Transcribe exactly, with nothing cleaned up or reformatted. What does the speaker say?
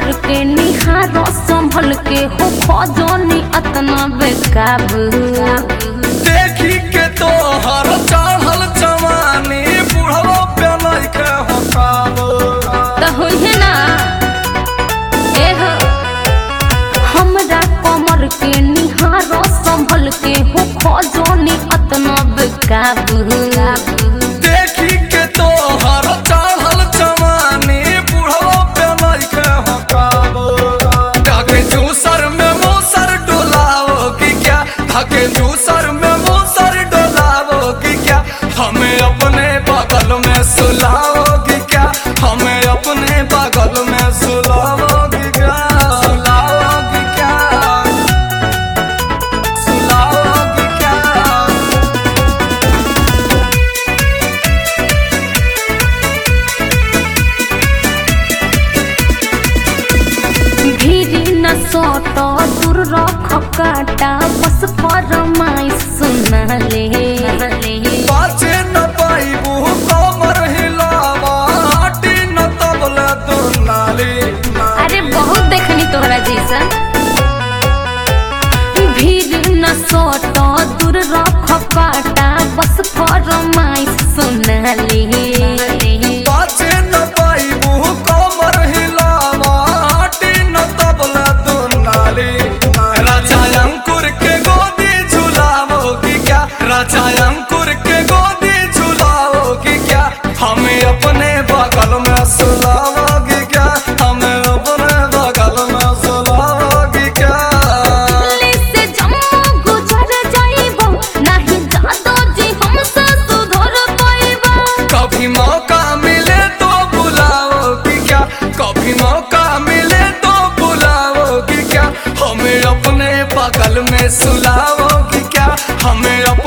कमर के निहारो संभल के हो खोजनी अतना बेकाबू। देखी के तो हर चढ़ल जवानी बुढ़वा पे लइके हो काबू। तो होइहे ना एह हमरा कमर के निहारो संभल के हो खोजनी अतना बेकाबू। देखी के तो हर चढ़ल जवानी बुढ़वा पे लइके हो काबू। ढाके जूसर में मूसर डोलाओ कि क्या, ढाके जूसर में मूसर डोलाओ कि क्या, हमें अपने बगल में सुलाओगी क्या, हमें अपने बगल में सुलाओगी क्या, सुलाओगी क्या, सुलाओगी क्या। भीड़ न सोटो दूर रख काटा बस फरमाइश सुना ले। बाजे न पाइबू कमर हिलावा हटी न तबला दुनाली। अरे बहुत देखनी तोहरा जैसा। भीड़ न सोटो दूर रख काटा बस फरमाइश सुना ले। बाजे न पाइबू कमर हिलावा हटी न तबला दुनाली। राजा अंकुर के गोदी झुलाओगी क्या, राजा अंकुर के गोदी झुलाओगी क्या, हमें अपने बगल में सुलाओगी क्या, हमें अपने बगल में सुलाओगी क्या। से जम्मू गुजर जाइबो नहीं जादो जी हमसे सुधर पाइबो। कभी मौका मिले तो बुलाओगी क्या, कभी मौका मिले तो बुलाओगी क्या, हमें अपने बगल में सुलाओगी क्या, हमें